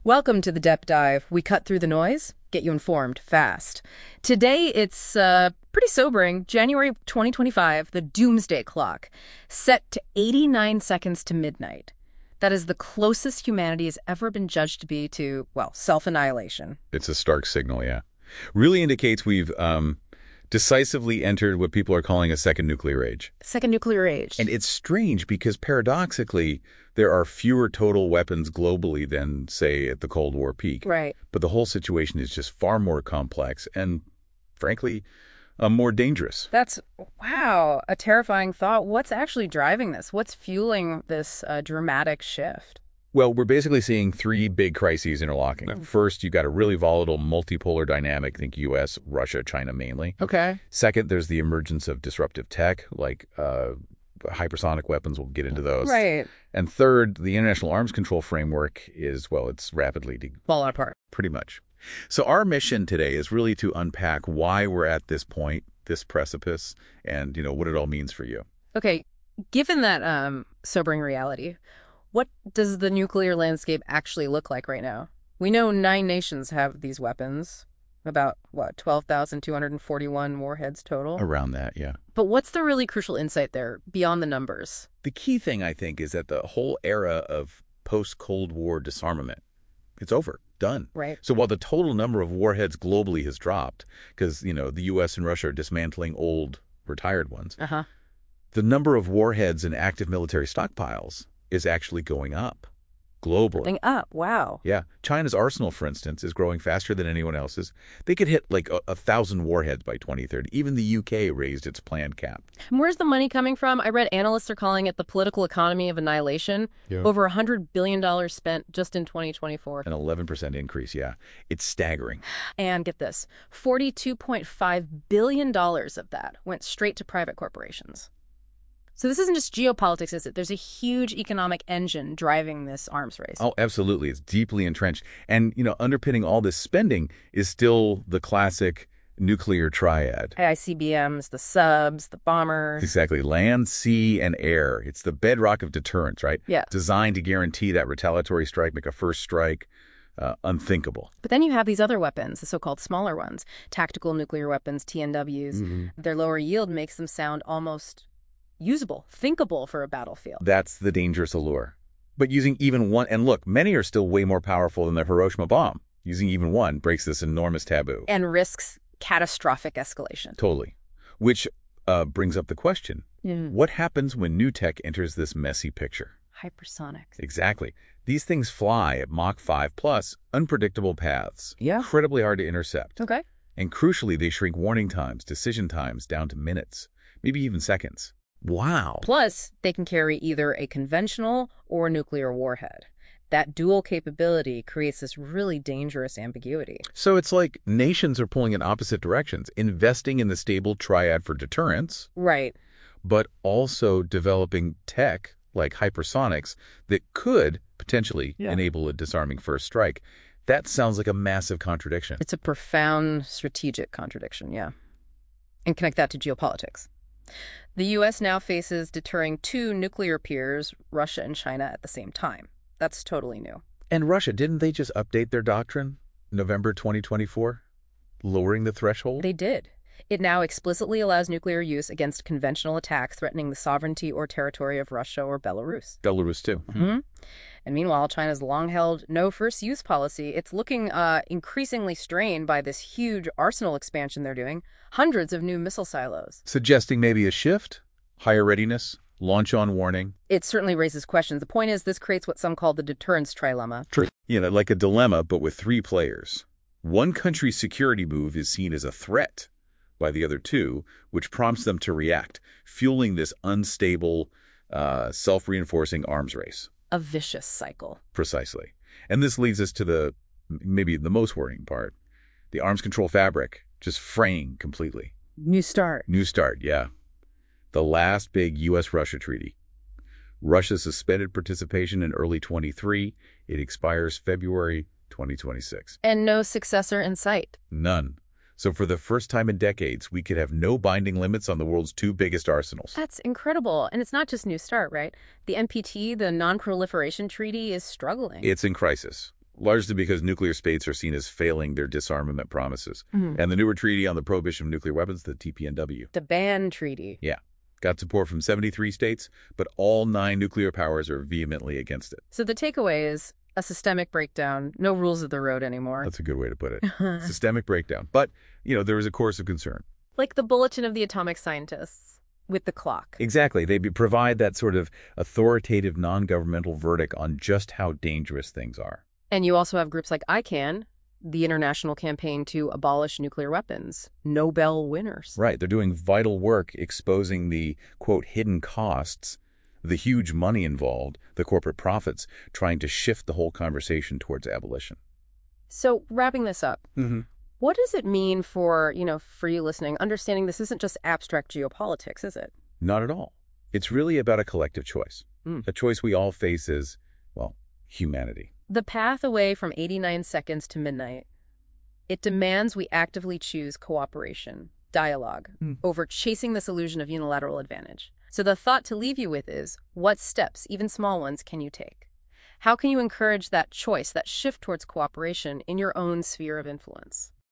Welcome to the Depth Dive. We cut through the noise, get you informed fast. Today, it's pretty sobering. January 2025, the doomsday clock, set to 89 seconds to midnight. That is the closest humanity has ever been judged to be to, well, self-annihilation. It's a stark signal, yeah. Really indicates we've decisively entered what people are calling a second nuclear age. Second nuclear age. And it's strange because paradoxically, there are fewer total weapons globally than, say, at the Cold War peak. Right. But the whole situation is just far more complex and, frankly, more dangerous. That's, wow, a terrifying thought. What's actually driving this? What's fueling this dramatic shift? Well, we're basically seeing three big crises interlocking. First, you've got a really volatile multipolar dynamic, think U.S., Russia, China mainly. Okay. Second, there's the emergence of disruptive tech, like hypersonic weapons. We'll get into those. Right. And third, the International Arms Control Framework is, well, it's rapidly falling apart. Pretty much. So our mission today is really to unpack why we're at this point, this precipice, and, what it all means for you. Okay. Given that sobering reality, what does the nuclear landscape actually look like right now? We know 9 nations have these weapons, about, 12,241 warheads total? Around that, yeah. But what's the really crucial insight there, beyond the numbers? The key thing, I think, is that the whole era of post-Cold War disarmament, it's over, done. Right. So while the total number of warheads globally has dropped, because, the U.S. and Russia are dismantling old, retired ones, the number of warheads in active military stockpiles is actually going up globally. Going up, wow. Yeah. China's arsenal, for instance, is growing faster than anyone else's. They could hit like 1,000 warheads by 2030. Even the UK raised its planned cap. And where's the money coming from? I read analysts are calling it the political economy of annihilation. Yeah. Over $100 billion spent just in 2024. An 11% increase, yeah. It's staggering. And get this, $42.5 billion of that went straight to private corporations. So this isn't just geopolitics, is it? There's a huge economic engine driving this arms race. Oh, absolutely. It's deeply entrenched. And, underpinning all this spending is still the classic nuclear triad. ICBMs, the subs, the bombers. Exactly. Land, sea, and air. It's the bedrock of deterrence, right? Yeah. Designed to guarantee that retaliatory strike, make a first strike unthinkable. But then you have these other weapons, the so-called smaller ones, tactical nuclear weapons, TNWs. Mm-hmm. Their lower yield makes them sound almost usable, thinkable for a battlefield. That's the dangerous allure. But using even one, and look, many are still way more powerful than the Hiroshima bomb. Using even one breaks this enormous taboo. And risks catastrophic escalation. Totally. Which brings up the question, what happens when new tech enters this messy picture? Hypersonics. Exactly. These things fly at Mach 5 plus, unpredictable paths. Yeah. Incredibly hard to intercept. Okay. And crucially, they shrink warning times, decision times down to minutes, maybe even seconds. Wow. Plus, they can carry either a conventional or a nuclear warhead. That dual capability creates this really dangerous ambiguity. So it's like nations are pulling in opposite directions, investing in the stable triad for deterrence. Right. But also developing tech like hypersonics that could potentially enable a disarming first strike. That sounds like a massive contradiction. It's a profound strategic contradiction, yeah. And connect that to geopolitics. The U.S. now faces deterring 2 nuclear peers, Russia and China, at the same time. That's totally new. And Russia, didn't they just update their doctrine November 2024, lowering the threshold? They did. It now explicitly allows nuclear use against conventional attacks threatening the sovereignty or territory of Russia or Belarus. Belarus, too. Mm-hmm. And meanwhile, China's long-held no first-use policy, it's looking increasingly strained by this huge arsenal expansion they're doing, hundreds of new missile silos. Suggesting maybe a shift, higher readiness, launch on warning. It certainly raises questions. The point is this creates what some call the deterrence trilemma. Like a dilemma, but with 3 players. One country's security move is seen as a threat by the other 2, which prompts them to react, fueling this unstable, self-reinforcing arms race. A vicious cycle. Precisely. And this leads us to maybe the most worrying part, the arms control fabric just fraying completely. New start. New start, yeah. The last big U.S.-Russia treaty. Russia suspended participation in early 23. It expires February 2026. And no successor in sight. None. So for the first time in decades, we could have no binding limits on the world's 2 biggest arsenals. That's incredible. And it's not just New START, right? The NPT, the Non-Proliferation Treaty, is struggling. It's in crisis. largely because nuclear states are seen as failing their disarmament promises. And the newer treaty on the prohibition of nuclear weapons, the TPNW. The ban treaty. Yeah. Got support from 73 states, but all 9 nuclear powers are vehemently against it. So the takeaway is a systemic breakdown, no rules of the road anymore. That's a good way to put it. Systemic breakdown. But, there is a course of concern. Like the Bulletin of the Atomic Scientists with the clock. Exactly. They provide that sort of authoritative non-governmental verdict on just how dangerous things are. And you also have groups like ICAN, the international campaign to abolish nuclear weapons, Nobel winners. Right. They're doing vital work exposing the, quote, hidden costs, the huge money involved, the corporate profits, trying to shift the whole conversation towards abolition. So wrapping this up, what does it mean for you listening, understanding this isn't just abstract geopolitics, is it? Not at all. It's really about a collective choice. A choice we all face as, humanity. The path away from 89 seconds to midnight, it demands we actively choose cooperation, dialogue, over chasing this illusion of unilateral advantage. So the thought to leave you with is, what steps, even small ones, can you take? How can you encourage that choice, that shift towards cooperation in your own sphere of influence?